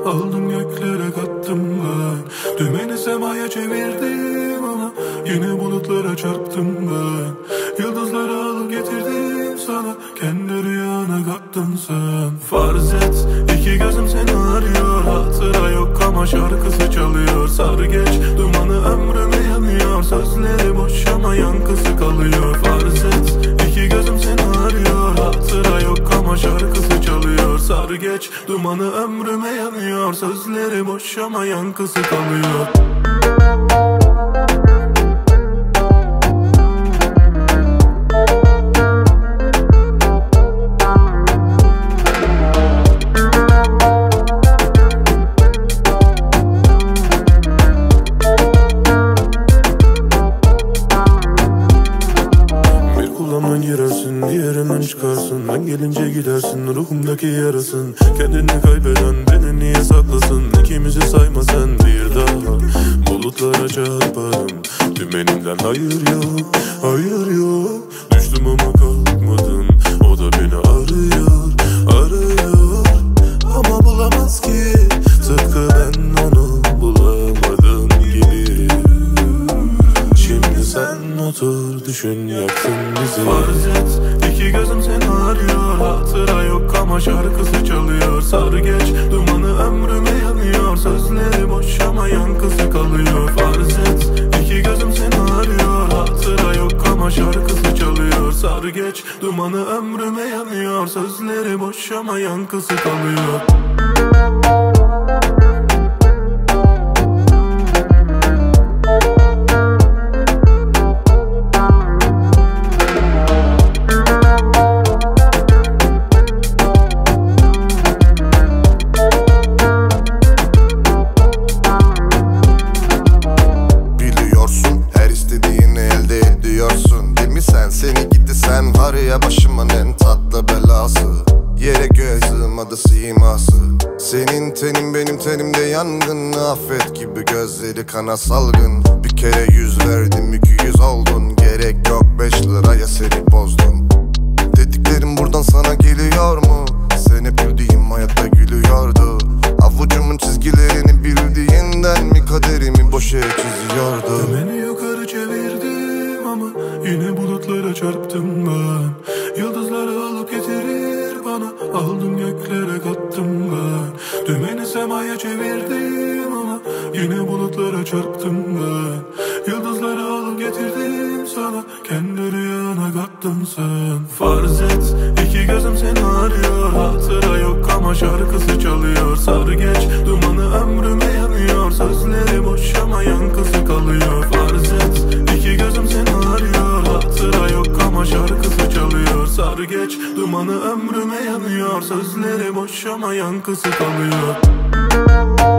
aldım göklere kattım ben. Dümeni semaya çevirdim ama yine bulutlara çarptım ben. Yıldızları alıp getirdim sana, kendi rüyana kattın sen. Farz et iki gözüm seni arıyor, hatıra yok ama şarkısı çalıyor. Sar geç dumanı ömrüme yanıyor, sözleri boş ama yankısı kalıyor. Farz et iki gözüm seni arıyor, hatıra yok ama şarkısı çalıyor. Sar geç dumanı ömrüme yanıyor, sözleri boş ama yankısı kalıyor. Girersin, diğerinden çıkarsın. Ben gelince gidersin, ruhumdaki yarasın. Kendini kaybeden beni niye saklasın? İkimizi sayma sen bir daha. Bulutlara çarparım, dümenimden hayır yok, hayır yok. Düştüm ama kalkmadım, o da beni arıyor, arıyor. Ama bulamaz ki, tıpkı ben onu bulamadım gibi. Şimdi sen otur düşün, yaktın bizi. Farz et iki gözüm seni arıyor, hatıra yok ama şarkısı çalıyor. Sar geç dumanı ömrüme yanıyor, sözleri boş ama yankısı kalıyor. Farz et iki gözüm seni arıyor, hatıra yok ama şarkısı çalıyor. Sar geç dumanı ömrüme yanıyor, sözleri boş ama yankısı kalıyor. Seni gitti sen var ya başımın en tatlı belası. Yere göğe sığmadı siması. Senin tenin benim tenimde yangın. Affet gibi gözleri kana salgın. Bir kere 100 verdim 200 oldun. Gerek yok 5 liraya seni bozdum. Dediklerim buradan sana geliyor mu? Sen hep güldüğüm hayatta gülüyordu. Avucumun çizgilerini bildiğinden mi kaderimi boş yere çiziyordu? Beni yukarı çevirdim ama yine bulutlara çarptım ben. Yıldızları alıp getirir bana, aldım göklere kattım ben. Dümeni semaya çevirdim ama yine bulutlara çarptım ben. Yıldızları alıp getirdim sana, kendi rüyana kattın sen. Farz et iki gözüm seni arıyor, hatıra yok ama şarkısı çalıyor. Sar geç dumanı ömrüme yanıyor, sözleri boş ama yankısı kalıyor. Farz et iki gözüm seni arıyor, hatıra yok ama şarkısı çalıyor. Sar geç dumanı ömrüme yanıyor, sözleri boş ama yankısı kalıyor.